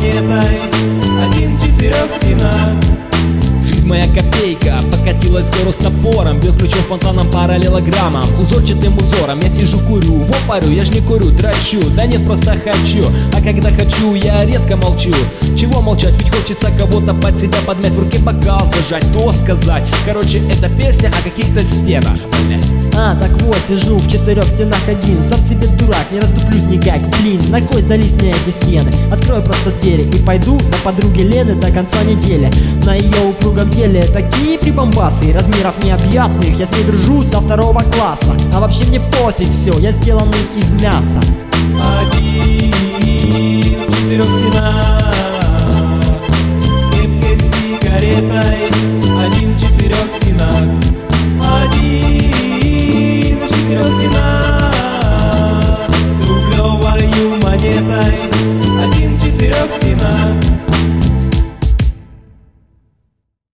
монетой, один в четырех стенах. Жизнь моя копейка покатилась в гору с топором, бил ключом фонтаном параллелограммом, узорчатым узором. Я сижу курю, во парю, я ж не курю, дрочу. Да нет, просто хочу, а когда хочу, я редко молчу. Чего молчать, ведь хочется кого-то под себя подмять, в руке бокал зажать, то сказать. Короче, это песня о каких-то стенах, блять. Так вот, сижу в четырех стенах один, сам себе дурак, не расступлюсь никак. Блин, на кой сдались мне эти стены? Открою просто двери и пойду на подруги Лены до конца недели. На ее упругом теле такие прибамбасы, размеров необъятных, я с ней дружу со 2 класса. А вообще мне пофиг, все, я сделанный из мяса. Один в четырех стенах, в кепке с сигаретой, один в четырех стенах. Один в четырех стенах, с рублевой монетой,